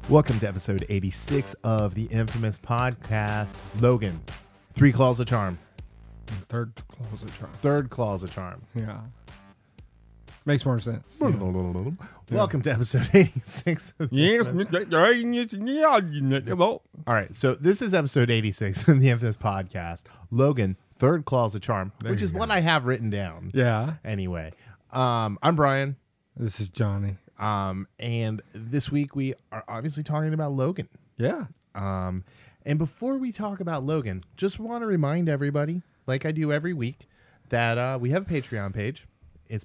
Welcome to episode 86 of the infamous podcast, Logan. 3 claws of charm. Third claws of charm. Third claws of charm. Yeah. Makes more sense. Welcome to episode 86. Yes. Well, All right, so this is episode 86 of the infamous podcast, Logan, third claws of charm, which is what I have written down. yeah. Anyway, I'm Brian, This is Johnny. and this week we are obviously talking about Logan. Yeah. And before we talk about Logan, just want to remind everybody, like I do every week, that we have a Patreon page. It's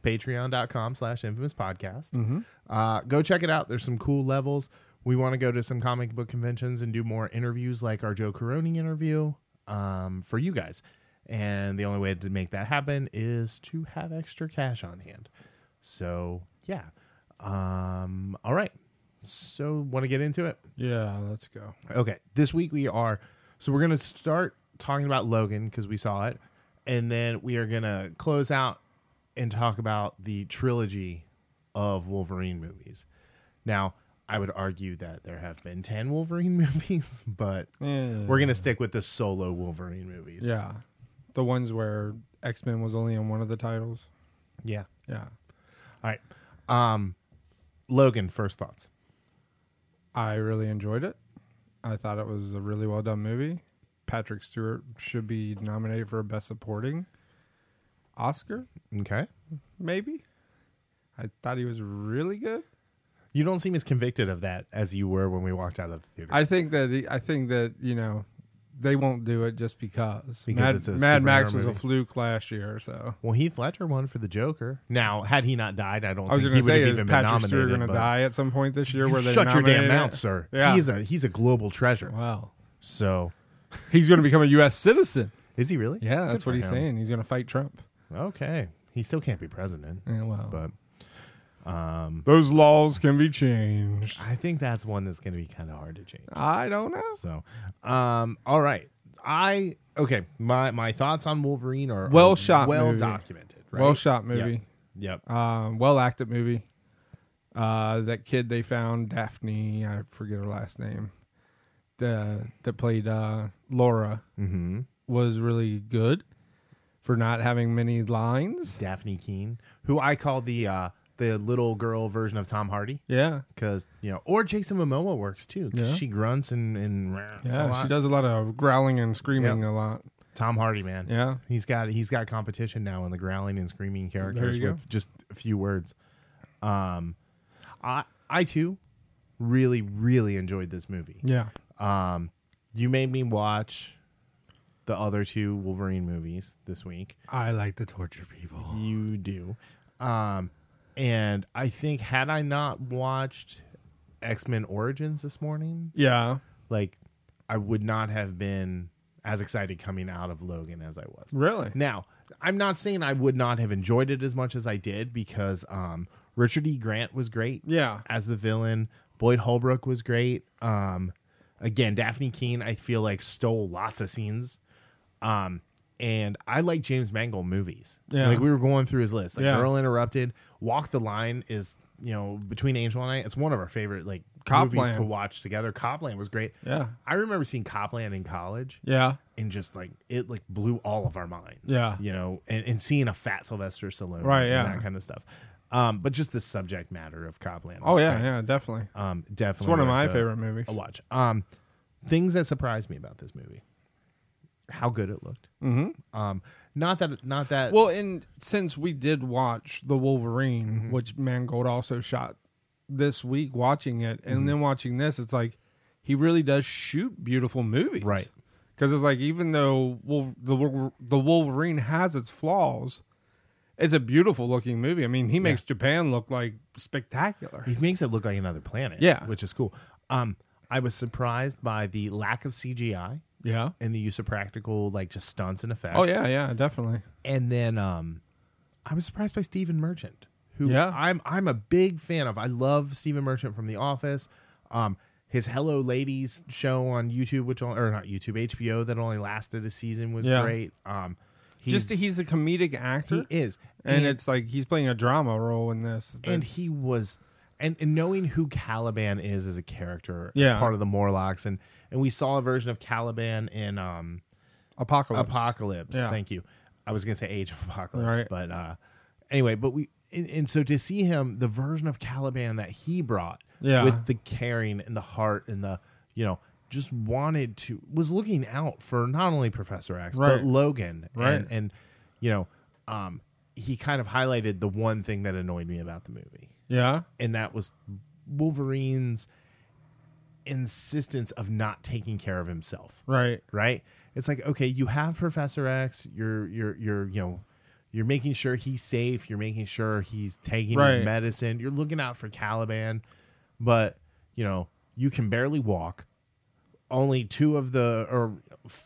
patreon.com/infamouspodcast. Go check it out. There's some cool levels. We want to go to some comic book conventions and do more interviews like our Joe Caroni interview for you guys. And the only way to make that happen is to have extra cash on hand. So, yeah. All right. So, want to get into it? Yeah, let's go. Okay, this week we're going to start talking about Logan because we saw it, and then we are going to close out and talk about the trilogy of Wolverine movies. Now, I would argue that there have been 10 Wolverine movies, but we're going to stick with the solo Wolverine movies. Yeah. The ones where X-Men was only in one of the titles. Yeah. Yeah. All right. Logan, first thoughts. I really enjoyed it. I thought it was a really well done movie. Patrick Stewart should be nominated for a Best Supporting Oscar, Okay. maybe. I thought he was really good. You don't seem as convicted of that as you were when we walked out of the theater. I think that they won't do it just because Because it's a Mad Max superhero was a movie. fluke last year. So Well, Heath Ledger won for the Joker. Now, had he not died, I don't I was think going he to would say, have is even been Patrick nominated. Stewart going to but- die at some point this year? You Where they shut your damn nominated mouth, it? sir. Yeah. He's a global treasure. Wow. So, He's going to become a U.S. citizen. is he really? Yeah, Good that's for what he's him. saying. He's going to fight Trump. Okay, he still can't be president, Yeah, well, but those laws can be changed. I think that's one that's going to be kind of hard to change. I don't know. So, all right, my thoughts on Wolverine are Well shot well movie. documented, right? Well shot movie. Yep. Well acted movie. That kid they found, Daphne, I forget her last name, that played Laura, Mm-hmm. was really good for not having many lines. Daphne Keane, who I call the little girl version of Tom Hardy, Yeah. because or Jason Momoa works too. 'Cause Yeah. she grunts and rants a Yeah, lot. she does a lot of growling and screaming a lot. Tom Hardy, man. Yeah. He's got competition now in the growling and screaming characters you go. with just a few words. I too really, really enjoyed this movie. Yeah. You made me watch the other 2 Wolverine movies this week. I like to torture people. You do. And I think had I not watched X-Men Origins this morning, Yeah. like I would not have been as excited coming out of Logan as I was. Really? Now, I'm not saying I would not have enjoyed it as much as I did because Richard E. Grant was great Yeah. as the villain. Boyd Holbrook was great. Again, Daphne Keane, I feel like stole lots of scenes. And I like James Mangold movies. Yeah. Like we were going through his list. Like Yeah. Girl Interrupted, Walk the Line is, Between Angel and I, it's one of our favorite movies Copland. to watch together. Copland was great. Yeah. I remember seeing Copland in college Yeah. and just it blew all of our minds. Yeah. And seeing a fat Sylvester Stallone, Right, and yeah. that kind of stuff. But just the subject matter of Copland. Oh was yeah, great. yeah, definitely. Definitely. It's one of worth my a- favorite movies. A watch. Things that surprised me about this movie: how good it looked. Mm-hmm. Not that. Well, and since we did watch The Wolverine, Mm-hmm. which Mangold also shot this week, watching it, and Mm-hmm. then watching this, it's like he really does shoot beautiful movies, Right. Because it's like even though the Wolverine has its flaws, it's a beautiful looking movie. I mean, he makes Japan look like spectacular. he makes it look like another planet. Yeah. which is cool. I was surprised by the lack of CGI Yeah. and the use of practical, just stunts and effects. Oh yeah, yeah, definitely. And then I was surprised by Stephen Merchant, who Yeah. I'm a big fan of. I love Stephen Merchant from The Office. His Hello Ladies show on YouTube, or not YouTube, HBO, that only lasted a season was Yeah. great. He's a comedic actor. He is. And it's like he's playing a drama role in this. And That's- he was and knowing who Caliban is as a character, Yeah. as part of the Morlocks, and we saw a version of Caliban in Apocalypse. Yeah. Thank you. I was gonna say Age of Apocalypse, Right. but anyway, but and so to see him, the version of Caliban that he brought, Yeah. with the caring and the heart and the, just was looking out for not only Professor X Right. but Logan, Right. and he kind of highlighted the one thing that annoyed me about the movie, Yeah. and that was Wolverine's insistence of not taking care of himself. Right. Right? It's like, okay, you have Professor X, you're making sure he's safe, you're making sure he's taking Right. his medicine, you're looking out for Caliban, but you can barely walk. Only four of the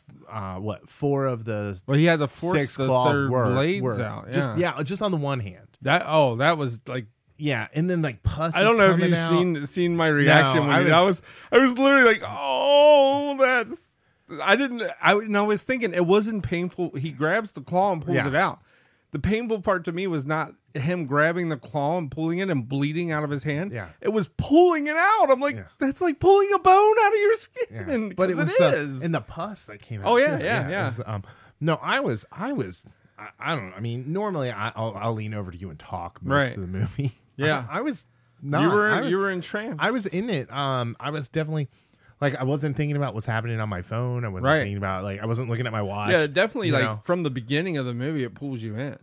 Well, he had to force six the claws third blades were out. Yeah. just on the one hand. That was like, Yeah, and then like pus. I don't know if coming you've out. seen my reaction No, when I I was literally like, oh, that's. I was thinking it wasn't painful. He grabs the claw and pulls Yeah. it out. The painful part to me was not him grabbing the claw and pulling it and bleeding out of his hand. Yeah. It was pulling it out. I'm like, Yeah. that's like pulling a bone out of your Yeah. skin. But it was is. the pus that came out. Oh, yeah, too. yeah. It was, no, I don't know. I mean, normally I'll lean over to you and talk most Right. of the movie. Yeah. I was not. You were entranced. I was in it. I was definitely like, I wasn't thinking about what's happening on my phone. I wasn't Right. thinking about, like, I wasn't looking at my watch. Yeah, definitely. you Like know? from the beginning of the movie, it pulls you in.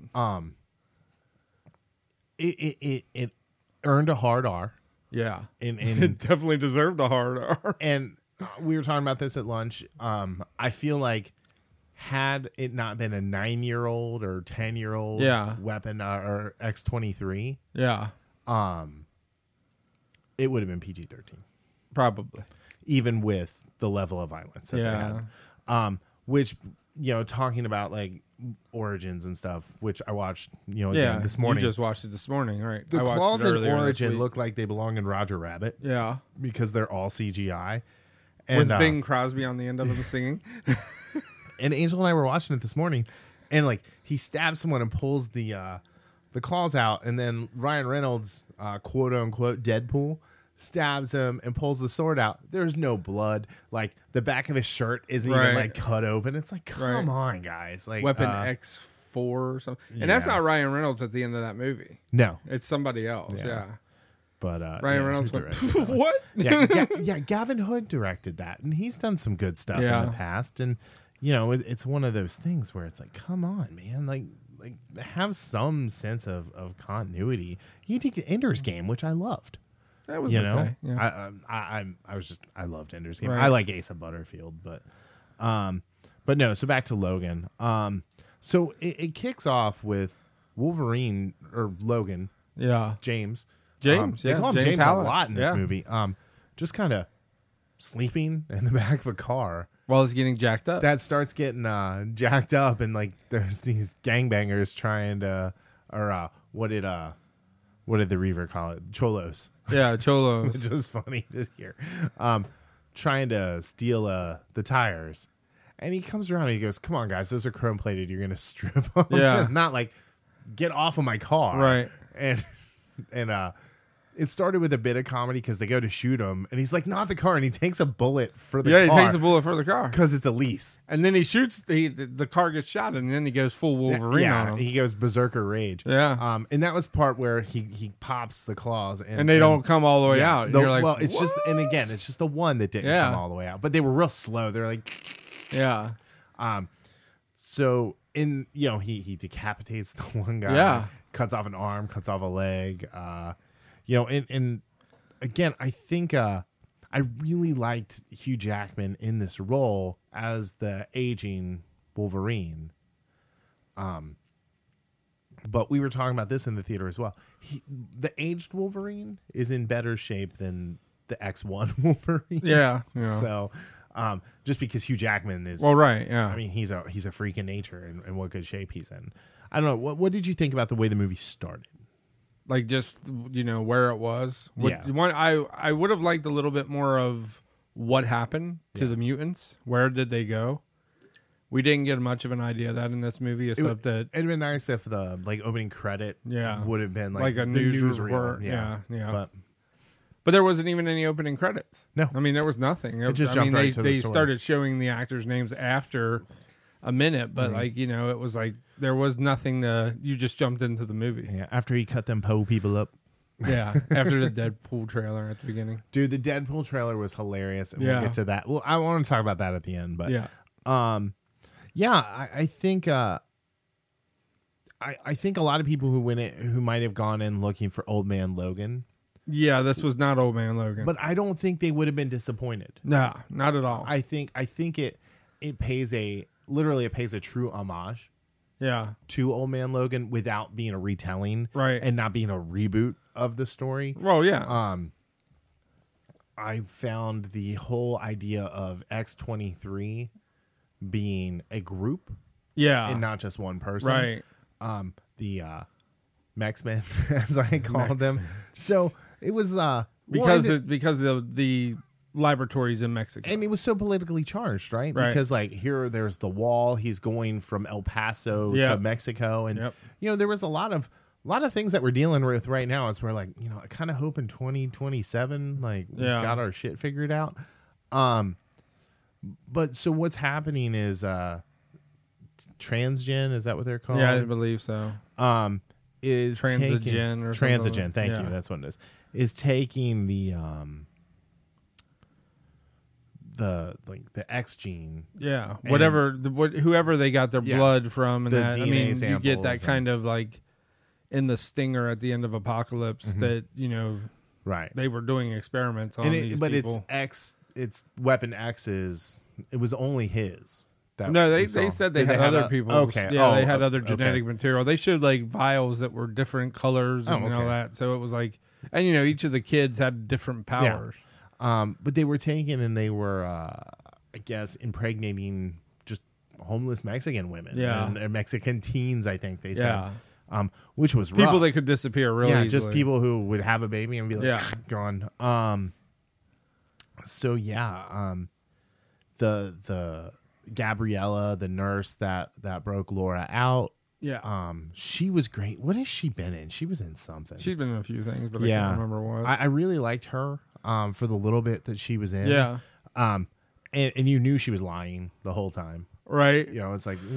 It earned a hard R. Yeah, And it definitely deserved a hard R. and we were talking about this at lunch. I feel like had it not been a 9-year-old or 10-year-old Yeah. weapon or X-23, Yeah, it would have been PG-13, probably. even with the level of violence that they had. Which, talking about like Origins and stuff, which I watched, again this morning. You just watched it this morning, right? The I watched claws it in earlier this Origin week. look like they belong in Roger Rabbit Yeah, because they're all CGI. And, with Bing Crosby on the end of them singing. And Angel and I were watching it this morning, and like he stabs someone and pulls the claws out, and then Ryan Reynolds, quote unquote Deadpool, stabs him and pulls the sword out. There's no blood. Like the back of his shirt isn't even Right. like cut open. It's like, come on, guys. Like Weapon X4 or something. And that's yeah. not Ryan Reynolds at the end of that movie. No, It's somebody else. Yeah. Yeah. but Ryan yeah, Reynolds who went, directed that one? what? yeah, Gavin Hood directed that, and he's done some good stuff Yeah. in the past. And it's one of those things where it's like, come on, man, like have some sense of continuity. You take Ender's Game, which I loved. That was You okay. know, Yeah. I loved Ender's Game. Right. I like Asa Butterfield, but no. So back to Logan. So it kicks off with Wolverine or Logan Yeah. James. James, They yeah, call him James James Howlett. a lot in this Yeah. movie. Just kind of sleeping in the back of a car While he's getting jacked up. that starts getting jacked up, and like there's these gangbangers trying to, or what did the Reaver call it? Cholos. Yeah, Cholos. Which was funny to hear. Trying to steal the tires. And he comes around and he goes, "Come on, guys, those are chrome plated. You're gonna strip them." Yeah. Not like, get off of my car. Right. And it started with a bit of comedy because they go to shoot him, and he's like, "Not the car," and he takes a bullet for the Yeah, car. he takes a bullet for the car. because it's a lease. And then he shoots, the car gets shot, and then he goes full Wolverine on him. He goes berserker rage. Yeah. And that was part where he pops the claws, And they don't come all the way out. And you're like, well, it's what? just, and again, it's just the one that didn't Yeah. come all the way out. But they were real slow. They're like, Yeah. so he decapitates the one guy. Yeah. Cuts off an arm, cuts off a leg. And again, I think I really liked Hugh Jackman in this role as the aging Wolverine. But we were talking about this in the theater as well. The aged Wolverine is in better shape than the X1 Wolverine. Yeah. So, just because Hugh Jackman is, Well, right. Yeah. I mean, he's a freak in nature, and what good shape he's in. I don't know. What did you think about the way the movie started? Like just where it was. Yeah. I would have liked a little bit more of what happened to the mutants. Where did they go? We didn't get much of an idea of that in this movie, except that It'd been nice if the opening credit Yeah. would have been like a the news newsreel. report. Yeah. But But there wasn't even any opening credits. No. I mean, there was nothing. It just jumped right to the they story. started showing the actors' names after a minute, but like, you know, it was like there was nothing you just jumped into the movie. Yeah, after he cut them Poe people up. Yeah, after the Deadpool trailer at the beginning. Dude, the Deadpool trailer was hilarious, and Yeah. we'll get to that. Well, I want to talk about that at the end, but Yeah. I think I think a lot of people who might have gone in looking for Old Man Logan, Yeah, this was not Old Man Logan. but I don't think they would have been disappointed. no, not at all. I think it pays a true homage Yeah. to Old Man Logan without being a retelling, Right. and not being a reboot of the story. Well, yeah. I found the whole idea of X-23 being a group yeah. and not just one person. Right. The Mex-Men, as I called them. So it was Because well, of the laboratories in Mexico. and it was so politically charged, right? Right. Because like there's the wall. He's going from El Paso to Yep. Mexico, and Yep. you know there was a lot of things that we're dealing with right now. As we're like, you know, I kind of hope in 2027, like we Yeah. got our shit figured out. But so what's happening is transgen, is that what they're called? Yeah, I believe so. Is Transigen taking, or something. Transigen, thank Yeah. you, that's what it is taking the X gene, Yeah, And- whoever they got their Yeah. blood from, and The that. I DNA mean, you samples get that and- kind of like in the stinger at the end of Apocalypse that you know right? they were doing experiments on And these but people. it's Weapon X it was only his. That No, we they saw. said they Did had have other a- people. Okay, Yeah, they oh, had other okay. genetic material. They showed like vials that were different colors and all okay. that. So it was like, and you know, each of the kids had different powers. But they were taken and they were, I guess, impregnating just homeless Mexican women, Yeah. and Mexican teens. I think they said, Yeah. which was rough. People that could disappear really yeah, easily. just people who would have a baby and be like, Yeah. gone. So yeah, the Gabriella, the nurse that broke Laura out. Yeah. She was great. What has she been in? She was in something. She's been in a few things, but I Yeah. can't remember what. I really liked her. For the little bit that she was in. Yeah. And you knew she was lying the whole time. Right. You know, it's like,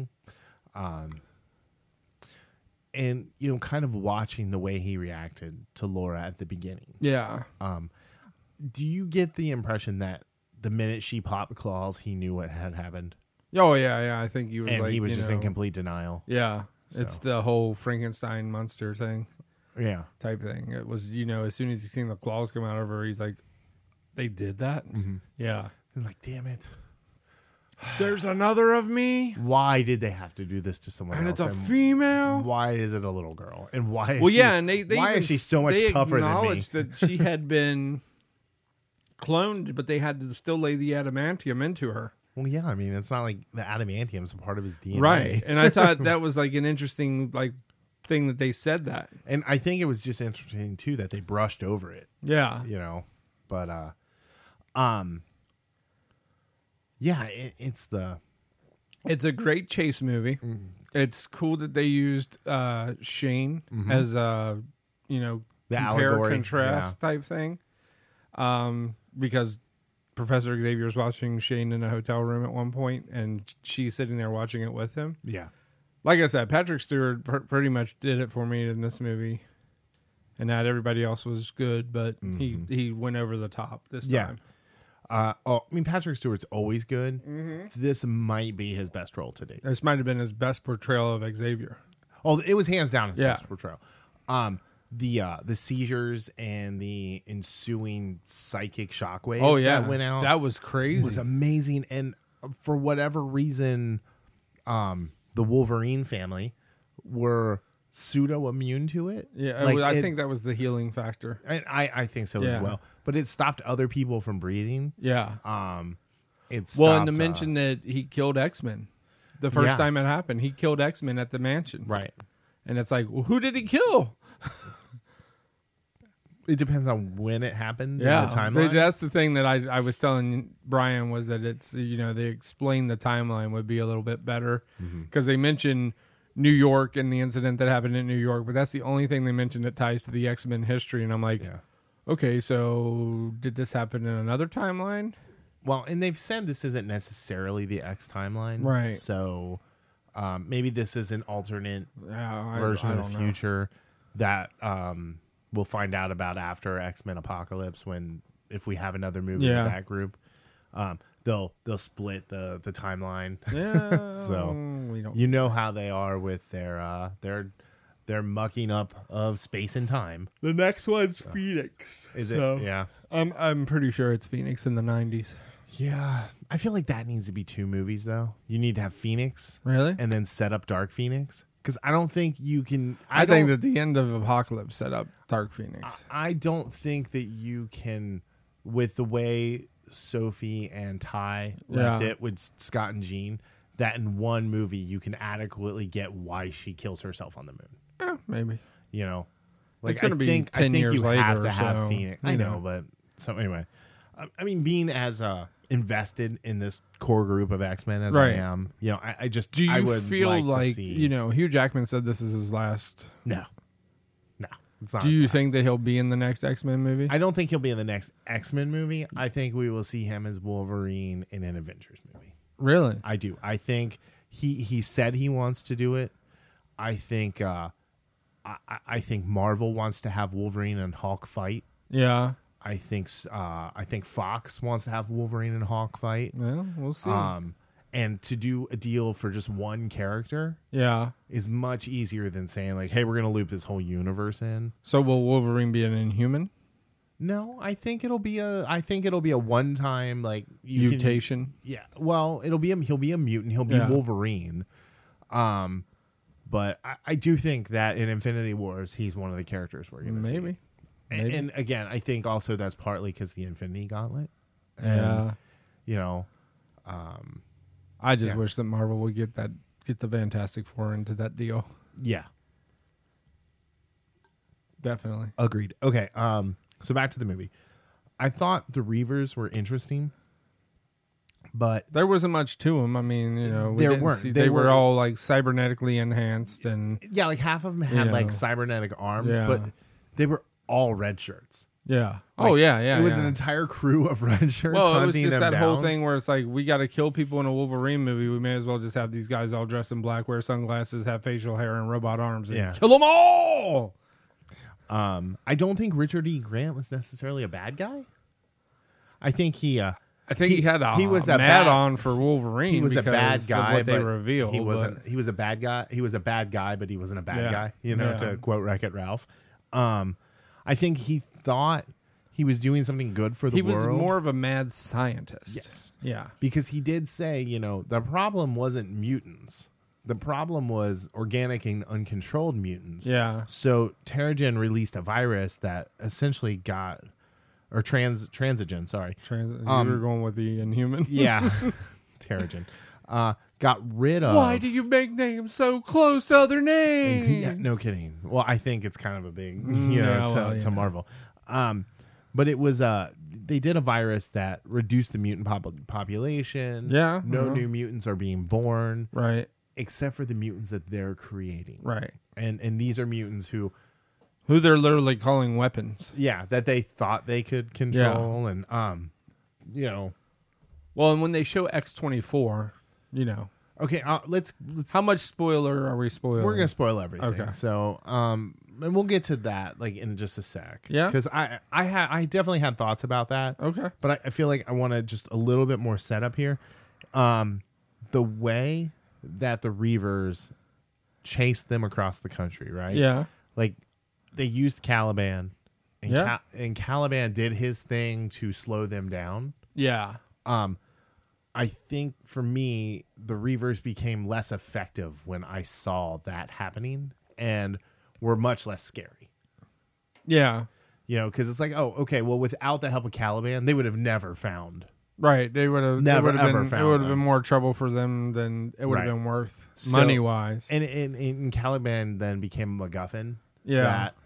and you know, kind of watching the way he reacted to Laura at the beginning. Yeah. Do you get the impression that the minute she popped claws, he knew what had happened, Oh yeah, yeah. I think he was and like he was you just know, in complete denial? Yeah. It's So. the whole Frankenstein monster thing Yeah, type thing. It was, you know, as soon as he seen the claws come out of her, he's like, they did that? Mm-hmm. Yeah. and like, damn it, There's another of me, why did they have to do this to someone and else? it's a female. Why is it a little girl? And why? Is Well, she, yeah, and they why even, is she so much they tougher than me? acknowledged that she had been cloned, but they had to still lay the adamantium into her. Well, yeah, I mean, it's not like the adamantium's a part of his DNA. Right. And I thought that was like an interesting like thing that they said that. And I think it was just interesting too that they brushed over it, Yeah. you know. But yeah, it's It's a great chase movie. Mm-hmm. It's cool that they used Shane as a, you know, The compare allegory, contrast type thing. Because Professor Xavier's watching Shane in a hotel room at one point, and she's sitting there watching it with him. yeah. Like I said, Patrick Stewart pretty much did it for me in this movie, and not everybody else was good, but he went over the top this Yeah. time. I mean, Patrick Stewart's always good. This might be his best role to date. This might have been his best portrayal of Xavier. Oh, it was hands down his Yeah. best portrayal. The seizures and the ensuing psychic shockwave Oh yeah, that went out That was crazy. was amazing. And for whatever reason, the Wolverine family were pseudo immune to it. Yeah, Like, I it- think that was the healing factor. and I think so Yeah. as well. But it stopped other people from breathing. Yeah. It's Well, and to mention that he killed X-Men. The first Yeah. time it happened, he killed X-Men at the mansion. right. And it's like, well, who did he kill? It depends on when it happened. Yeah. in the timeline. That's the thing that I was telling Brian was that it's, you know, they explain the timeline would be a little bit better because they mention New York and the incident that happened in New York, but that's the only thing they mentioned that ties to the X-Men history. And I'm like, Yeah. Okay, so did this happen in another timeline? Well, and they've said this isn't necessarily the X timeline, Right. So maybe this is an alternate Yeah, version I of don't the know. future that we'll find out about after X-Men Apocalypse, when if we have another movie Yeah. with that group, they'll split the timeline. Yeah, So, we don't. You know how they are with their mucking up of space and time. The next one's Phoenix. Is So, it? Yeah. I'm pretty sure it's Phoenix in the 90s. Yeah. I feel like that needs to be 2 movies, though. You need to have Phoenix Really? and then set up Dark Phoenix. Because I don't think you can. I think don't- that the end of Apocalypse set up Dark Phoenix. I don't think that you can, with the way Sophie and Ty left Yeah. it with Scott and Jean, that in one movie you can adequately get why she kills herself on the moon. Maybe. You know, like It's gonna be I 10 think years you have later, to have so, Phoenix. you I know, know. but so anyway, I mean, being as invested in this core group of X-Men as Right. I am, you know, I just Do I you would feel like, like, to see, you know, Hugh Jackman said this is his last. no, it's not. Do his you last. think that he'll be in the next X-Men movie? I don't think he'll be in the next X-Men movie. I think we will see him as Wolverine in an Avengers movie. Really? I do. I think he said he wants to do it. I think I think Marvel wants to have Wolverine and Hulk fight. Yeah. I think Fox wants to have Wolverine and Hulk fight. Well, we'll see. And to do a deal for just one character Yeah. is much easier than saying like, "Hey, we're going to loop this whole universe in." So will Wolverine be an Inhuman? No, I think it'll be a one-time like you can- Mutation? yeah, well, he'll be a mutant. He'll be Yeah. Wolverine. But I do think that in Infinity Wars, he's one of the characters we're going to see. Maybe. And again, I think also that's partly because the Infinity Gauntlet. And, Yeah. you know, I just Yeah. wish that Marvel would get the Fantastic Four into that deal. yeah, Definitely. agreed. Okay, so back to the movie. I thought the Reavers were interesting, but There wasn't much to them. I mean, you know, There didn't weren't. see- They they were were- all like cybernetically enhanced, and yeah, like half of them had You like know. cybernetic arms, Yeah. but they were all red shirts. yeah. Like, Oh yeah, yeah. It was yeah. an entire crew of red shirts. Well, it was hunting just them that whole down. thing where it's like, we got to kill people in a Wolverine movie. We may as well just have these guys all dressed in black, wear sunglasses, have facial hair, and robot arms, and Yeah. kill them all. I don't think Richard E. Grant was necessarily a bad guy. I think I think he had a he was a mad bad- on for Wolverine. he was a bad because guy. Of what they but revealed. he but- wasn't. He was a bad guy. He was a bad guy, but he wasn't a bad Yeah. guy. You know, Yeah. to quote Wreck-It Ralph. I think he thought he was doing something good for the He world. was more of a mad scientist. Yes. Yeah. Because he did say, you know, the problem wasn't mutants. The problem was organic and uncontrolled mutants. Yeah. So Terrigen released a virus that essentially got, or Transigen, sorry. You were going with the Inhuman. Yeah, Terrigen. Got rid of. Why do you make names so close to other names? Yeah, no kidding. Well, I think it's kind of a big, you know, yeah, to, well, to yeah. Marvel. But it was they did a virus that reduced the mutant population. Yeah, no uh-huh. new mutants are being born, Right. except for the mutants that they're creating. Right. And these are mutants who, Who they're literally calling weapons. yeah, that they thought they could control, and you know. Well, and when they show X-24, you know, Okay, let's. how much spoiler are we spoiling? We're gonna spoil everything. Okay. So, and we'll get to that like in just a sec. Yeah? Because I definitely had thoughts about that. Okay. But I feel like I want to just a little bit more setup here. The way that the Reavers chased them across the country, right? Yeah. Like they used Caliban, and Yeah. and Caliban did his thing to slow them down. Yeah. I think for me, the Reavers became less effective when I saw that happening, and were much less scary. Yeah. You know, because it's like, oh, okay, well, without the help of Caliban, they would have never found. Right. They would have Never, been, ever it found would have them. been more trouble for them than it would have Right. been worth So- money wise. And Caliban then became a MacGuffin. Yeah. That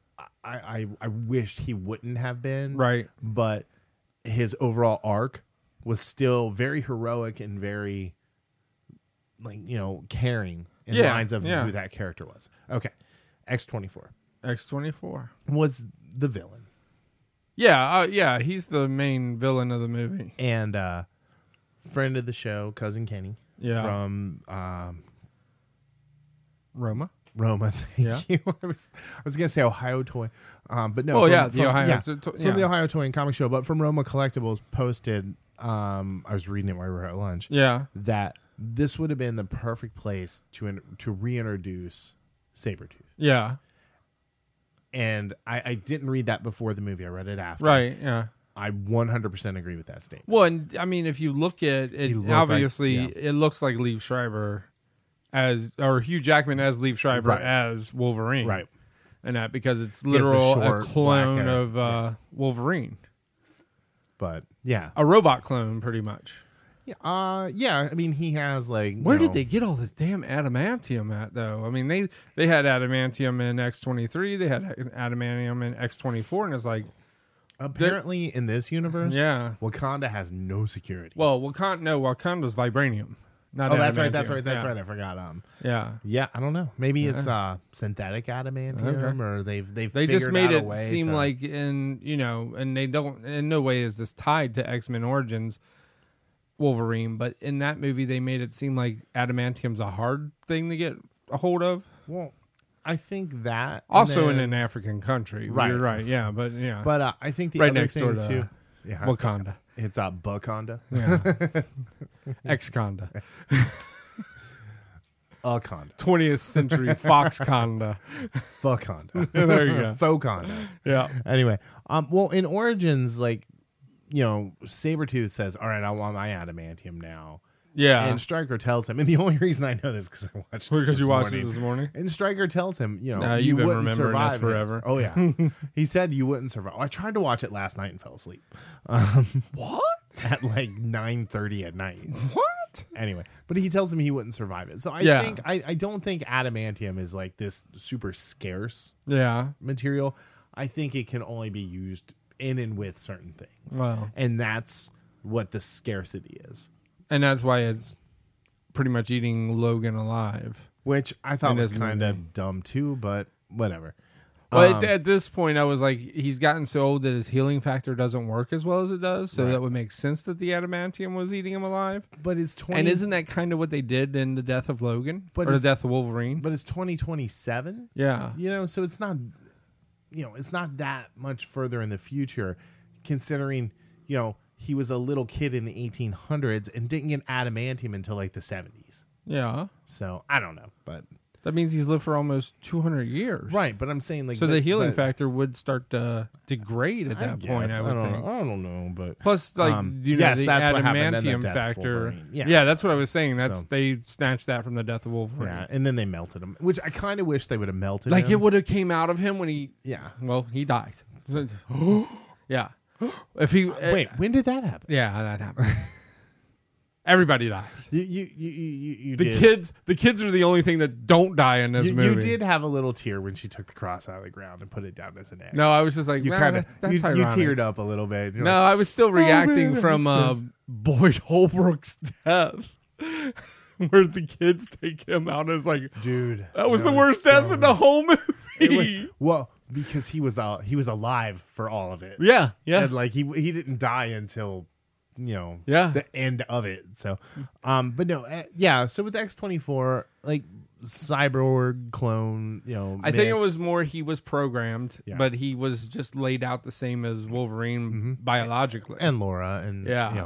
I wished he wouldn't have been. Right. But his overall arc was still very heroic and very, like, you know, caring in Yeah, lines of yeah. who that character was. Okay. X-24 X-24. was the villain. Yeah, he's the main villain of the movie. And friend of the show, cousin Kenny. Yeah. From Roma. Thank you. I was gonna say Ohio Toy, but no. Oh, from the Ohio. From the Ohio Toy and Comic Show, but from Roma Collectibles posted. I was reading it while we were at lunch. Yeah. That this would have been the perfect place to reintroduce Sabretooth. Yeah. And I didn't read that before the movie. I read it after. Right. Yeah. I 100% agree with that statement. Well, and I mean, if you look at it, obviously, it looks like Liev Schreiber or Hugh Jackman as Liev Schreiber as Wolverine. Right. And that because it's literal a clone of Wolverine. But yeah, a robot clone, pretty much. Yeah. Yeah. I mean, he has like. Where did they get all this damn adamantium at, though? I mean, they had adamantium in X-23. They had adamantium in X-24, and it's like. Apparently, in this universe, yeah, Wakanda has no security. Well, Wakanda's vibranium. Not that's right. That's right. That's right. I forgot. Yeah. I don't know. Maybe it's synthetic adamantium, or they just made it way seem like and they don't. In no way is this tied to X-Men Origins Wolverine, but in that movie they made it seem like adamantium's a hard thing to get a hold of. Well, I think that also in an African country, right? You're right. Yeah, but But I think the right other next thing door to too, Wakanda. It's Bukonda. Yeah. Ex-Conda. Conda. 20th century Foxconda. Fuconda. There you go. Foconda. Yeah. Anyway, well, in Origins, like, Sabretooth says, all right, I want my adamantium now. Yeah. And Stryker tells him, and the only reason I know this because I watched it because you watched it this morning. And Stryker tells him, you you've been wouldn't remembering survive this forever. It. Oh yeah, he said you wouldn't survive. I tried to watch it last night and fell asleep. What? At like 9:30 at night. What? Anyway, but he tells him he wouldn't survive it. So I don't think adamantium is like this super scarce material. I think it can only be used in and with certain things. Wow. And that's what the scarcity is. And that's why it's pretty much eating Logan alive. Which I thought was kind of dumb too, but whatever. Well, at this point, I was like, he's gotten so old that his healing factor doesn't work as well as it does. So that would make sense that the adamantium was eating him alive. But it's and isn't that kind of what they did in the death of Logan? Or the death of Wolverine? But it's 2027. Yeah. So it's not, it's not that much further in the future, considering, he was a little kid in the 1800s and didn't get adamantium until like the 70s. Yeah. So I don't know, but that means he's lived for almost 200 years. Right, but I'm saying like so the healing factor would start to degrade at that point. I don't know, but plus like the adamantium factor. Yeah, that's what I was saying. They snatched that from the death of Wolverine. Yeah, and then they melted him, which I kind of wish they would have melted. Like him. it would have came out of him when he. Yeah. Well, he dies. Yeah. If he wait, when did that happen? Yeah, that happens. Everybody dies. You the did. kids are the only thing that don't die in this movie. You did have a little tear when she took the cross out of the ground and put it down as an X. No, I was just like, you that's you teared up a little bit. No, I was still reacting from Boyd Holbrook's death, where the kids take him out as like, dude, that was the worst death in the whole movie. Because he was alive for all of it. Yeah, and like he didn't die until. The end of it. So, but no, So with X-24, like cyborg clone, I think it was more he was programmed, but he was just laid out the same as Wolverine biologically, and Laura, and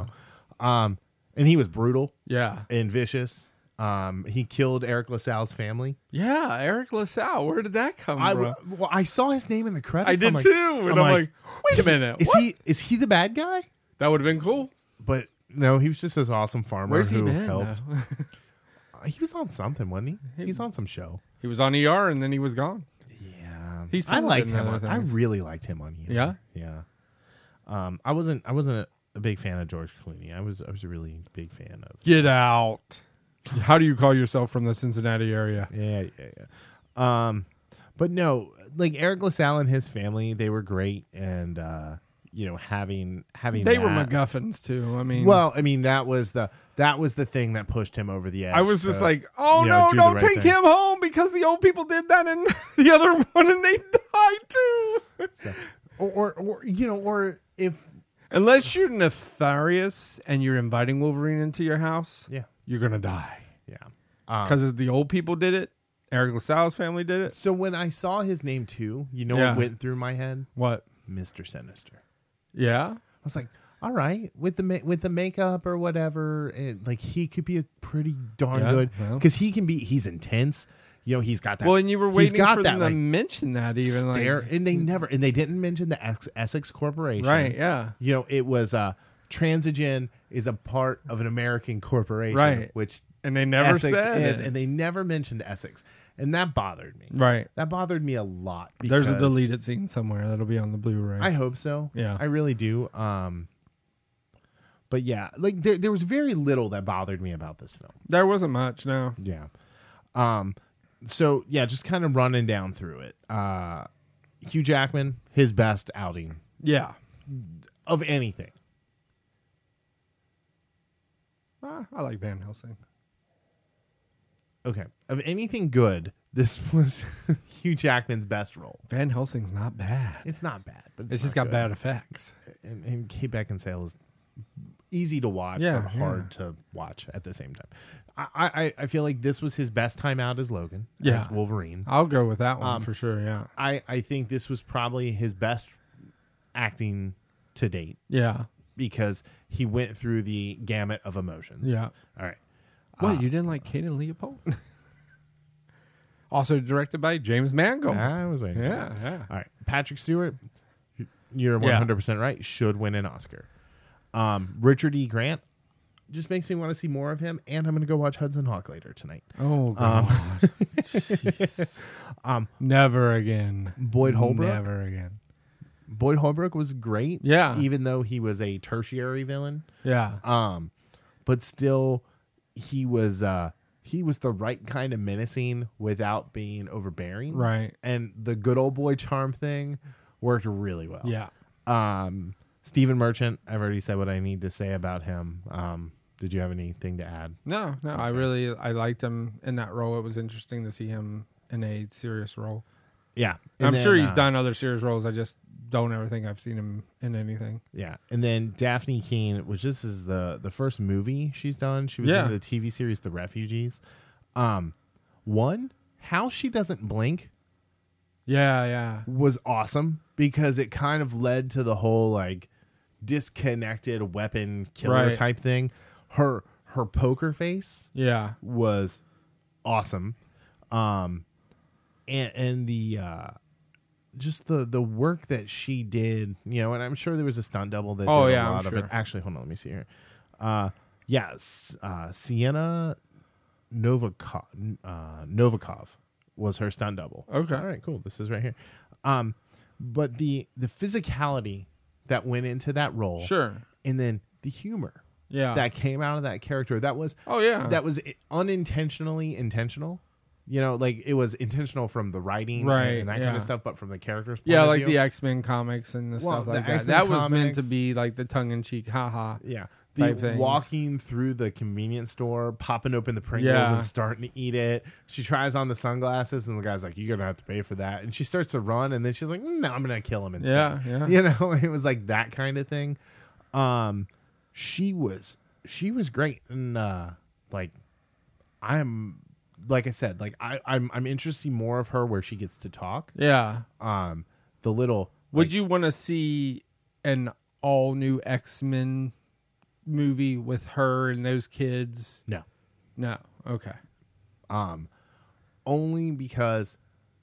and he was brutal, and vicious. He killed Eric LaSalle's family. Yeah, Eric LaSalle. Where did that come from? Well, I saw his name in the credits. I did too, and I'm like, wait a minute, is he the bad guy? That would have been cool. But no, he was just this awesome farmer. Where's he who been? Helped. He was on something, wasn't he? He's on some show. He was on ER and then he was gone. Yeah, I liked him. I really liked him on ER. Yeah. I wasn't a big fan of George Clooney. I was a really big fan of. Get out. How do you call yourself from the Cincinnati area? Yeah. But no, like Eric LaSalle and his family, they were great, and having they were MacGuffins too. I mean, that was the thing that pushed him over the edge. I was just like, oh no, don't take him home because the old people did that in the other one and they died too. or you know, or if Unless you're nefarious and you're inviting Wolverine into your house, yeah, you're gonna die. yeah, Because the old people did it. Eric LaSalle's family did it. So when I saw his name too, you know Yeah. what went through my head? What? Mr. Sinister. Yeah. I was like, all right, with the makeup or whatever, like he could be a pretty darn Yeah, good well. because he's intense. You know, he's got that. Well, and you were he's waiting got for that, them to like, mention that even stare, like, and they didn't mention the Essex Corporation, right? Yeah. You know, it was Transigen is a part of an American corporation, Right. which And they never Essex said is, it. and they never mentioned Essex, and that bothered me. Right. That bothered me a lot. There's a because- deleted scene somewhere that'll be on the Blu-ray. I hope so. Yeah. I really do. But yeah, like there was very little that bothered me about this film. There wasn't much. No. Yeah. So yeah, just kind of running down through it. Hugh Jackman, his best outing Yeah. of anything. I like Van Helsing. Okay, of anything good, this was Hugh Jackman's best role. Van Helsing's not bad. It's not bad, but It's just not got good. bad effects. And Kate Beckinsale is easy to watch, Yeah, but hard to watch at the same time. I feel like this was his best time out as Logan, Yeah. as Wolverine. I'll go with that one for sure. Yeah. I think this was probably his best acting to date Yeah. because he went through the gamut of emotions. Yeah. All right. What, you didn't like Caden Leopold? Also directed by James Mangold. I was waiting. for Yeah, that. yeah. All right. Patrick Stewart, you're 100% right. Should win an Oscar. Richard E. Grant just makes me want to see more of him, and I'm going to go watch Hudson Hawk later tonight. Oh, God. Never again. Boyd Holbrook. Never again. Boyd Holbrook was great. Yeah. Even though he was a tertiary villain. Yeah. But still he was the right kind of menacing without being overbearing. Right. And the good old boy charm thing worked really well. Yeah. Stephen Merchant, I've already said what I need to say about him. Did you have anything to add? No. I liked him in that role. It was interesting to see him in a serious role. Yeah. I'm sure he's done other serious roles. I just don't ever think I've seen him in anything. Yeah. And then Daphne Keane, which this is the first movie she's done. She was in the TV series The Refugees. One, how she doesn't blink Yeah. was awesome because it kind of led to the whole like disconnected weapon killer Right. type thing. Her poker face Yeah. was awesome. And the just the work that she did, you know, and I'm sure there was a stunt double that did a lot of it. Actually, hold on, let me see here. Sienna Novikov was her stunt double. Okay. All right, cool. This is right here. But the physicality that went into that role, Sure. and then the humor Yeah. that came out of that character, that was that was unintentionally intentional. You know, like it was intentional from the writing Right, and that kind yeah. of stuff, but from the character's point Yeah, of like view, the X-Men comics and the Well, stuff the like that. X-Men That was meant to comics- be like the tongue-in-cheek, haha. yeah, type the things. walking through the convenience store, popping open the Pringles Yeah. and starting to eat it. She tries on the sunglasses, and the guy's like, "You're gonna have to pay for that." And she starts to run, and then she's like, "No, I'm gonna kill him instead." Yeah. You know, it was like that kind of thing. She was great, and like I said, like I'm interested to see more of her where she gets to talk. Yeah. The little Would you want to see an all-new X-Men movie with her and those kids? no, No. Okay. only because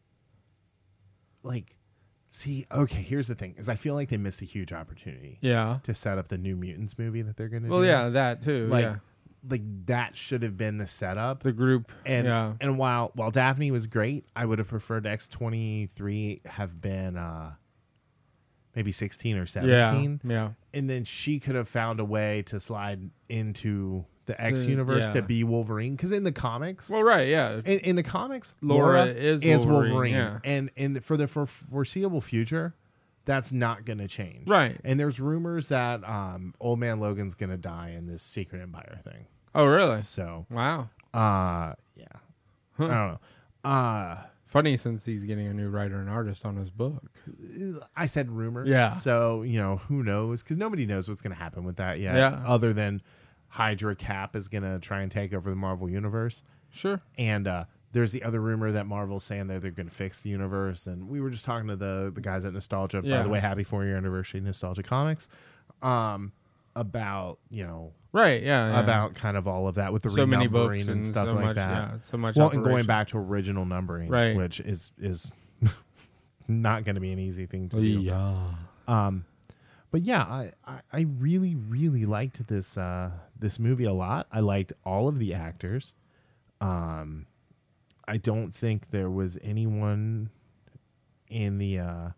like see, okay, here's the thing is I feel like they missed a huge opportunity Yeah. to set up the New Mutants movie that they're gonna Well, do. yeah, that too. like yeah. like that should have been the setup. The group. And yeah. and while Daphne was great, I would have preferred X-23 have been maybe 16 or 17. Yeah. And then she could have found a way to slide into the X universe to be Wolverine. Because in the comics, Well, right. Yeah. in the comics, Laura Laura is Wolverine, yeah. And for the foreseeable future, that's not going to change. Right. And there's rumors that Old Man Logan's going to die in this Secret Empire thing. Oh, really? So, Wow. yeah. I don't know. Funny, since he's getting a new writer and artist on his book. I said rumor. Yeah. So, who knows? Because nobody knows what's going to happen with that yet. Yeah. Other than Hydra Cap is going to try and take over the Marvel Universe. Sure. And there's the other rumor that Marvel's saying that they're going to fix the universe. And we were just talking to the guys at Nostalgia. By Yeah. the way, happy 4-year anniversary, Nostalgia Comics. About, Right. Yeah. about kind of all of that with the so many books renumbering and stuff so like much, that. Yeah, so much. Well, and going operation. back to original numbering, Right. which is not going to be an easy thing to do. Yeah. But yeah, I really, really liked this this movie a lot. I liked all of the actors. I don't think there was anyone in the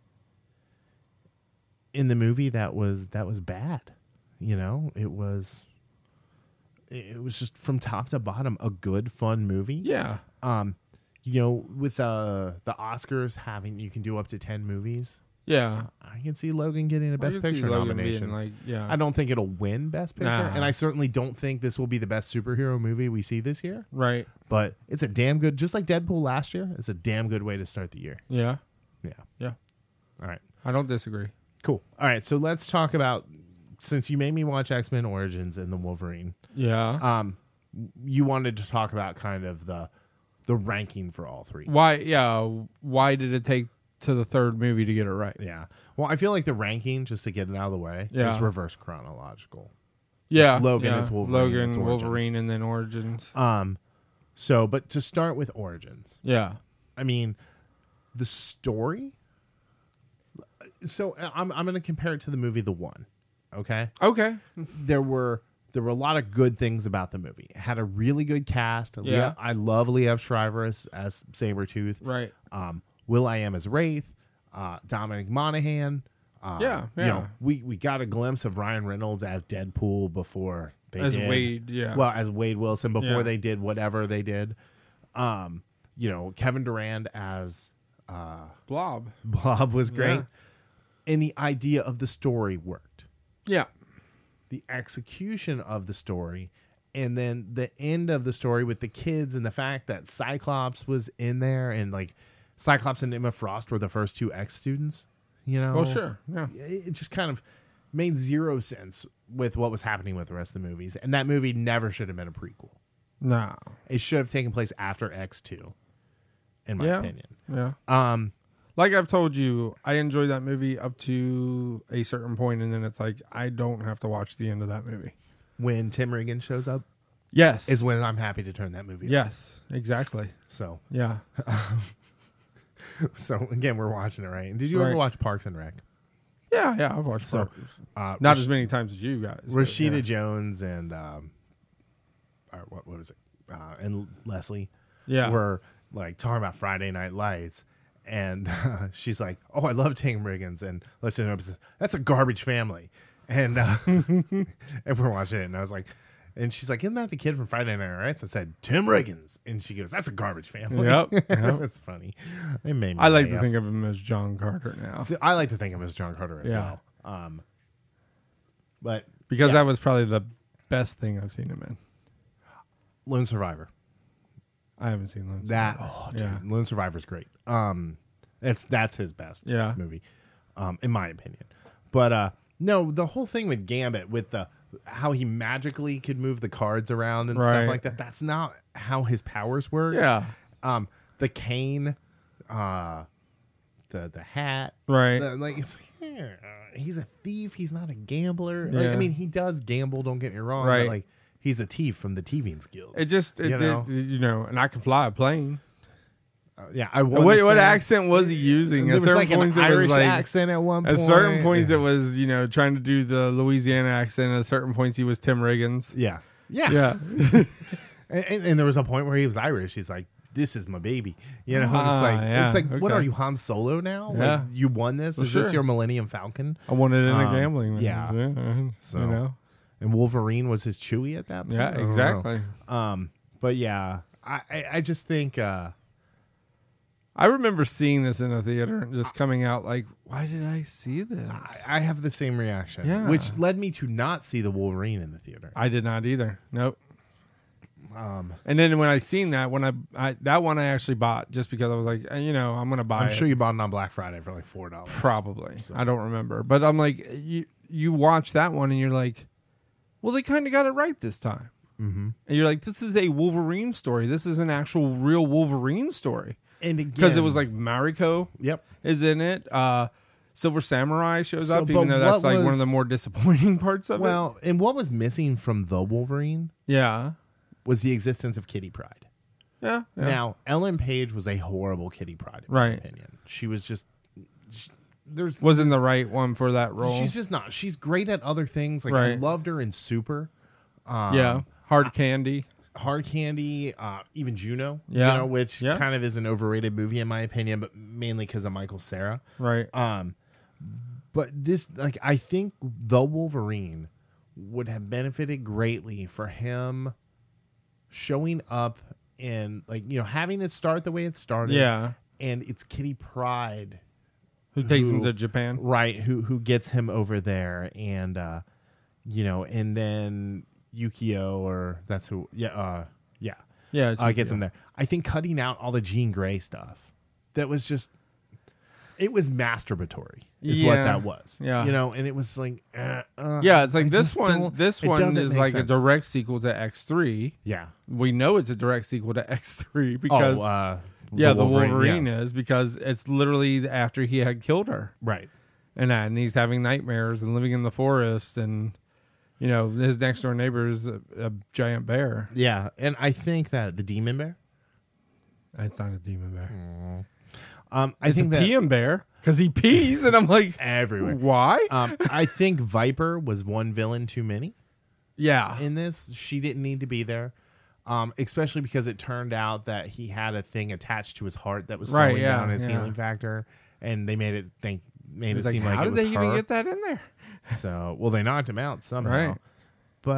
movie that was bad. It was just from top to bottom a good, fun movie. Yeah. With the Oscars having, you can do up to 10 movies. Yeah. I can see Logan getting a Best I can see Picture Logan nomination. being yeah. I don't think it'll win Best Picture, Nah. and I certainly don't think this will be the best superhero movie we see this year. Right. But it's a damn good, just like Deadpool last year, it's a damn good way to start the year. Yeah. Yeah. Yeah. All right. I don't disagree. Cool. All right. So let's talk about, since you made me watch X-Men Origins and the Wolverine, Yeah. you wanted to talk about kind of the ranking for all three. Why? Yeah. Why did it take to the third movie to get it right? Yeah. Well, I feel like the ranking, just to get it out of the way, Yeah. is reverse chronological. Yeah. It's Logan, yeah. it's Wolverine, Logan, it's Origins. Wolverine, and then Origins. So, but to start with Origins, Yeah. I mean, the story. So I'm going to compare it to the movie The One. Okay. Okay. There were a lot of good things about the movie. It had a really good cast. Yeah. I love Liev Schreiber as Sabretooth. Right. Will.i.am as Wraith. Dominic Monaghan. Yeah. We got a glimpse of Ryan Reynolds as Deadpool before they As did. Wade. Yeah. Well, as Wade Wilson before Yeah. they did whatever they did. Kevin Durand as Blob. Blob was great. Yeah. And the idea of the story worked. Yeah. The execution of the story, and then the end of the story with the kids, and the fact that Cyclops was in there, and like Cyclops and Emma Frost were the first two X students. Well, sure. Yeah. It just kind of made zero sense with what was happening with the rest of the movies, and that movie never should have been a prequel. No. It should have taken place after X2, in my opinion. Yeah. Like I've told you, I enjoyed that movie up to a certain point, and then it's like I don't have to watch the end of that movie. When Tim Riggin shows up Yes. is when I'm happy to turn that movie off. Yes. Exactly. So Yeah. again, we're watching it, right? And did you ever Right. watch Parks and Rec? Yeah. Yeah. I've watched So, Parks. Not as many times as you guys. but Rashida yeah. Jones and or what was it? And Leslie Yeah. were like talking about Friday Night Lights, and she's like, "Oh, I love Tim Riggins," and Leslie says, "That's a garbage family," and and we're watching it, and I was like. And she's like, "Isn't that the kid from Friday Night Lights?" I said, "Tim Riggins," and she goes, "That's a garbage family." Yep. It's funny. It made me. I like to laugh. think of him as John Carter now. So I like to think of him as John Carter as Yeah. well. But Because yeah. that was probably the best thing I've seen him in. Lone Survivor. I haven't seen Lone That Survivor. dude, Yeah. Lone Survivor's great. That's his best Yeah. movie, in my opinion. But no, the whole thing with Gambit, with how he magically could move the cards around and Right. stuff like that. That's not how his powers work. Yeah. The cane, the hat, Right. like it's he's a thief. He's not a gambler. Yeah. Like, I mean, he does gamble. Don't get me wrong. Right. But like he's a thief from the Thievings Guild. It just, You know? and I can fly a plane. Yeah, I won. What this thing. accent was he using? There At was certain like an points, it Irish was like accent at one point. at certain points it was trying to do the Louisiana accent. At certain points he was Tim Riggins. Yeah. Yeah. And there was a point where he was Irish. He's like, "This is my baby," and it's yeah, like, what okay. are you, Han Solo now? Yeah. Like, you won this. Well, Is this sure. your Millennium Falcon? I wanted it in a Um, gambling match. yeah. So- And Wolverine was his Chewie at that point. Yeah, I don't know. exactly. But yeah, I just think I remember seeing this in a theater and just coming out like, why did I see this? I have the same reaction, Yeah. which led me to not see the Wolverine in the theater. I did not either. Nope. And then when I seen that, that one I actually bought just because I was like, I'm gonna buy it. I'm sure you bought it on Black Friday for like $4. Probably. So. I don't remember, but I'm like, you watch that one and you're like, well, they kind of got it right this time. Mm-hmm. And you're like, this is a Wolverine story. This is an actual real Wolverine story. And again, because it was like Mariko, yep, is in it. Silver Samurai shows up, even though that's like one of the more disappointing parts of it. Well, and what was missing from the Wolverine? Yeah. Was the existence of Kitty Pryde. Yeah. Now, Ellen Page was a horrible Kitty Pryde, in my opinion. She was just wasn't the right one for that role. She's just not. She's great at other things. Like I loved her in Super. Hard Candy. Hard Candy, even Juno, which kind of is an overrated movie in my opinion, but mainly because of Michael Cera. Right. But this, like, I think the Wolverine would have benefited greatly for him showing up and, like, having it start the way it started. Yeah. And it's Kitty Pryde who takes him to Japan. Right. Who gets him over there. And, and then Yukio, or that's who, gets him there. I think cutting out all the Jean Grey stuff, that was just, it was masturbatory, is what that was. Yeah, and it was like, it's like this one. This one is like a direct sequel to X3. Yeah, we know it's a direct sequel to X3 because the Wolverine is, because it's literally after he had killed her, right? And he's having nightmares and living in the forest and. His next door neighbor is a giant bear. Yeah, and I think that the demon bear. It's not a demon bear. I think a peeing bear because he pees, and I'm like everywhere. Why? I think Viper was one villain too many. Yeah, in this, she didn't need to be there, especially because it turned out that he had a thing attached to his heart that was slowing down his healing factor, and they made it seem like it was her. How did they even get that in there? So, they knocked him out somehow. Right. But,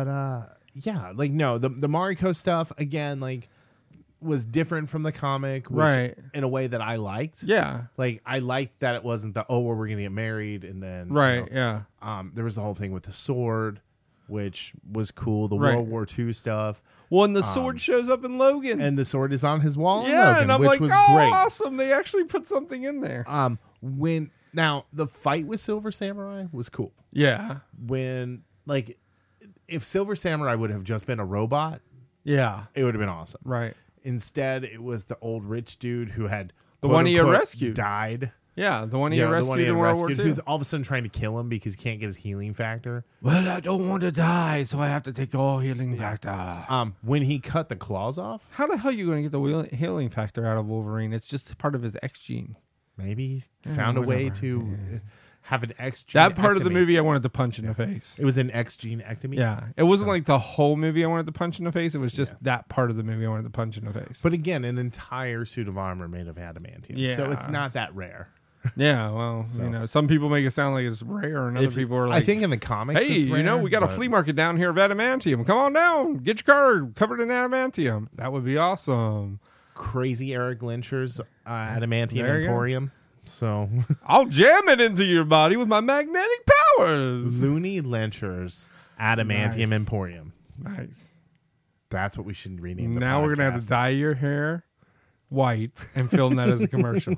no, the Mariko stuff, again, like, was different from the comic, which in a way that I liked. Yeah. Like, I liked that it wasn't we're going to get married, and then... Right, there was the whole thing with the sword, which was cool, the World War II stuff. Well, and the sword shows up in Logan. And the sword is on his wall in Logan, and I'm which like, was great. Awesome. They actually put something in there. Now, the fight with Silver Samurai was cool. Yeah. When, like, if Silver Samurai would have just been a robot, it would have been awesome. Right. Instead, it was the old rich dude who had the one he rescued died. Yeah, the one he rescued in World War II. Who's all of a sudden trying to kill him because he can't get his healing factor. Well, I don't want to die, so I have to take all healing factor. When he cut the claws off. How the hell are you going to get the healing factor out of Wolverine? It's just part of his X gene. Maybe he found a way to have an X gene. That part of the movie I wanted to punch in the face. It was an X gene ectomy. Yeah. It wasn't like the whole movie I wanted to punch in the face. It was just that part of the movie I wanted to punch in the face. But again, an entire suit of armor made of adamantium. Yeah. So it's not that rare. Yeah, well, some people make it sound like it's rare, and other people are like, I think in the comics, hey, it's rare, we got a flea market down here of adamantium. Come on down, get your car covered in adamantium. That would be awesome. Crazy Eric Lyncher's adamantium emporium. So I'll jam it into your body with my magnetic powers. Looney Lyncher's adamantium emporium. Nice. That's what we should rename the Now podcast. We're going to have to dye your hair white and film that as a commercial.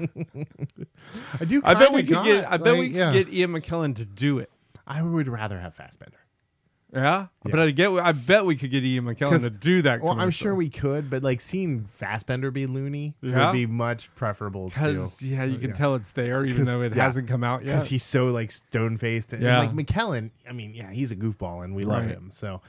I bet we could get Ian McKellen to do it. I would rather have Fassbender. Yeah? But I bet we could get Ian McKellen to do that commercial. Well, I'm sure we could, but like seeing Fassbender be Looney would be much preferable too. Because you can tell it's there even though it hasn't come out yet. Because he's so like stone faced. And like McKellen, I mean, he's a goofball and we love him. So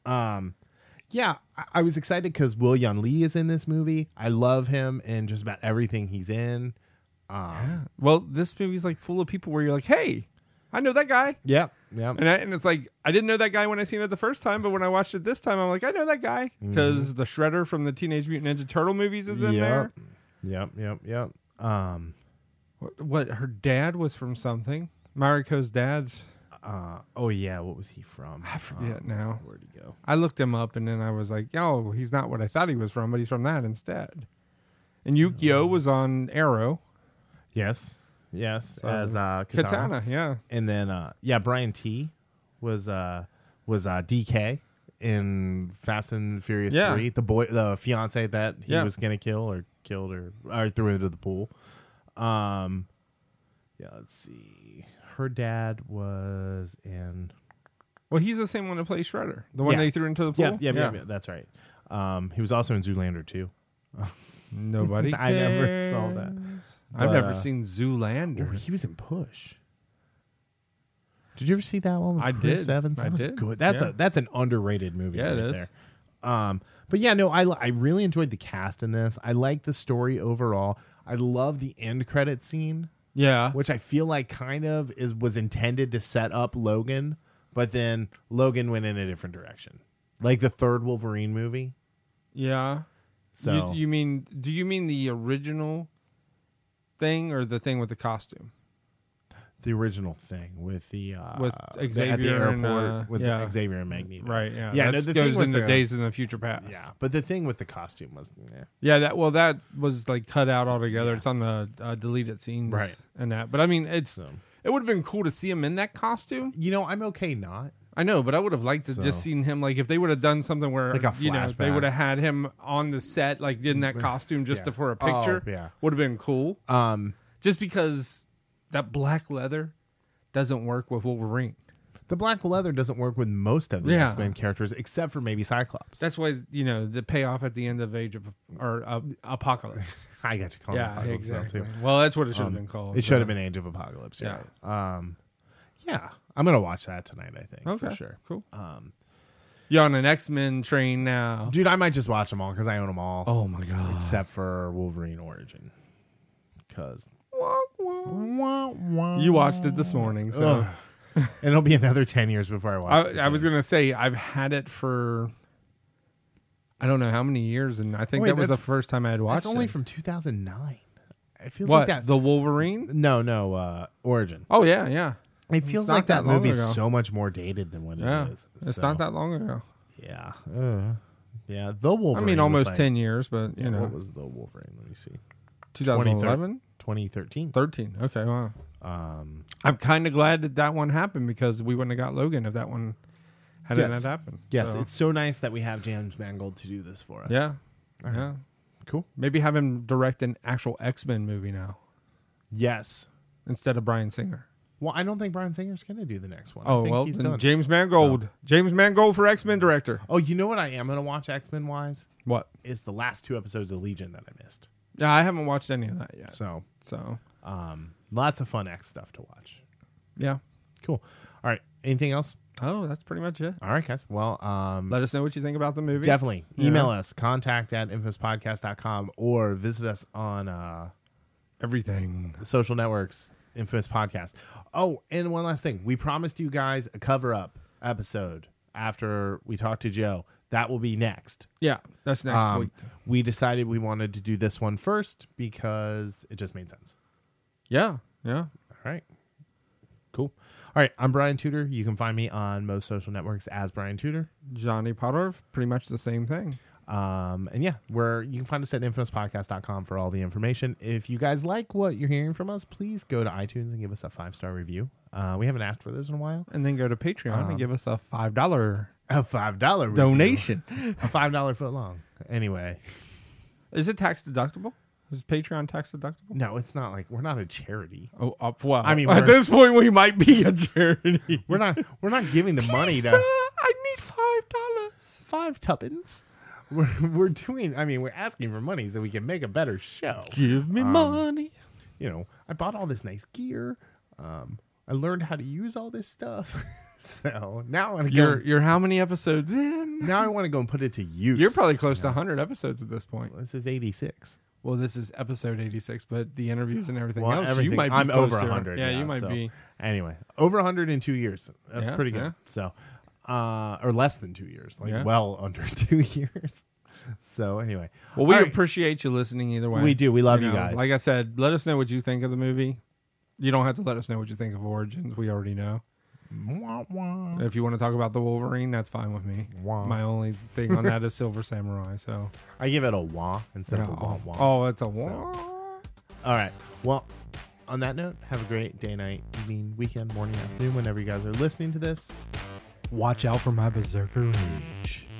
I was excited because Will Yun Lee is in this movie. I love him in just about everything he's in. Well, this movie's like full of people where you're like, hey, I know that guy. Yeah. And it's like, I didn't know that guy when I seen it the first time, but when I watched it this time, I'm like, I know that guy. Because the Shredder from the Teenage Mutant Ninja Turtle movies is in there. Yep. What, her dad was from something? Mariko's dad's... what was he from? I forget now. Where'd he go? I looked him up and then I was like, he's not what I thought he was from, but he's from that instead. And Yukio was on Arrow. Yes, so, as Katana, yeah. And then Brian T was DK in Fast and Furious Yeah. 3. The fiance that he Yeah. was gonna kill or killed or threw into the pool. Yeah, let's see. Her dad was in. Well, he's the same one that plays Shredder, the one Yeah. they threw into the pool. Yeah, that's right. He was also in Zoolander 2. Nobody. I never cares. saw that. I've But, never seen Zoolander. Oh, he was in Push. Did you ever see that one? With I Chris did. Evans? That I was did. good. Yeah. That's an underrated movie. Yeah, it right is. There. But yeah, no, I really enjoyed the cast in this. I like the story overall. I love the end credit scene, Yeah. which I feel like kind of was intended to set up Logan, but then Logan went in a different direction, like the third Wolverine movie. Yeah. So Do you mean the original thing or the thing with the costume? the original thing with the With at the Xavier and, airport with yeah. Xavier and Magneto. Right. Yeah. Yeah, That no, the goes thing with in the the- Days in the Future Past. Yeah, but the thing with the costume was Yeah. That was like cut out altogether. It's on the deleted scenes. Right. And that, but I mean, it so. would have been cool to see him in that costume. You know, I'm okay not. I know, but I would have liked to just So. seen him, like if they would have done something where Like a they flashback. would have had him on the set, like in that costume, just Yeah. for a picture. Oh, yeah. Would have been cool. Just because that black leather doesn't work with Wolverine. The black leather doesn't work with most of the Yeah. X-Men characters except for maybe Cyclops. That's why the payoff at the end of Apocalypse. I got you calling it Yeah, Apocalypse now, exactly. too. Well, that's what it should have been called. It should have been Age of Apocalypse. Yeah. Yeah. Yeah. I'm gonna watch that tonight. I think Okay, for sure. cool. You're on an X-Men train now. Dude, I might just watch them all because I own them all, Oh my god! except for Wolverine Origin. Because You watched it this morning, so and it'll be another 10 years before I watch it. I was gonna say I've had it for I don't know how many years, and I think Wait, that was the that's- first time I had watched It's only it. from 2009. It feels What like that. the Wolverine? No, Origin. Oh yeah, yeah, It feels not like that that long movie is ago. so much more dated than what yeah. it is. It's So, not that long ago. Yeah. Yeah. The Wolverine. I mean, was almost like- 10 years, but you know, What was the Wolverine? Let me see. 2011, 2013. 13. Okay, wow. Um, I'm kind of glad that one happened because we wouldn't have got Logan if that one hadn't Yes. had happened. yes, So, it's so nice that we have James Mangold to do this for us. yeah, right. yeah. Cool. Maybe have him direct an actual X-Men movie now Yes. instead of Bryan Singer. Well, I don't think Bryan Singer's going to do the next one. I Oh think well, he's then done. James Mangold. James Mangold for X-Men director. Oh, you know what I am going to watch X-Men wise? What? Is the last 2 episodes of Legion that I missed. Yeah, I haven't watched any of that yet. So, So lots of fun X stuff to watch. yeah. Cool. All right. Anything else? Oh, that's pretty much it. All right, guys. Well, Let us know what you think about the movie. definitely Yeah. email us, contact@infamouspodcast.com, or visit us on Everything. social networks, Infamous Podcast. Oh, and one last thing. We promised you guys a cover-up episode after we talked to Joe. That will be next. Yeah, that's next week. We decided we wanted to do this one first because it just made sense. Yeah, yeah. All right. Cool. All right. I'm Brian Tudor. You can find me on most social networks as Brian Tudor. Johnny Potter, pretty much the same thing. And yeah, you can find us at infamouspodcast.com for all the information. If you guys like what you're hearing from us, please go to iTunes and give us a 5-star review. We haven't asked for those in a while. And then go to Patreon and give us a $5 A $5 review. donation. A $5 foot long. Anyway, Is it tax deductible? Is Patreon tax deductible? no, it's not like we're not a charity. Oh, well, I mean, at we're- this point, we might be a charity. We're not giving the money Lisa, to I need $5. 5 tuppence. We're doing. I mean, we're asking for money so we can make a better show. Give me money. You know, I bought all this nice gear. I learned how to use all this stuff. So now I want to go. You're how many episodes in? Now I want to go and put it to use. You're probably close to 100 episodes at this point. This is 86. Well, this is episode 86, but the interviews and everything Well, else, everything. you might be I'm over closer. 100. Yeah, you might so be. Anyway, over 100 in 2 years. That's Yeah, pretty good. yeah. So, or less than 2 years, like Yeah. well under 2 years. So anyway, Well, we All right. appreciate you listening either way. We do. We love you know, guys. Like I said, let us know what you think of the movie. You don't have to let us know what you think of Origins. We already know. Wah, wah. If you want to talk about the Wolverine, that's fine with me. Wah. My only thing on that is Silver Samurai. So, I give it a wah instead of a wah wah. oh, it's a wah. All right. Well, on that note, have a great day, night, evening, weekend, morning, afternoon, whenever you guys are listening to this. Watch out for my berserker rage.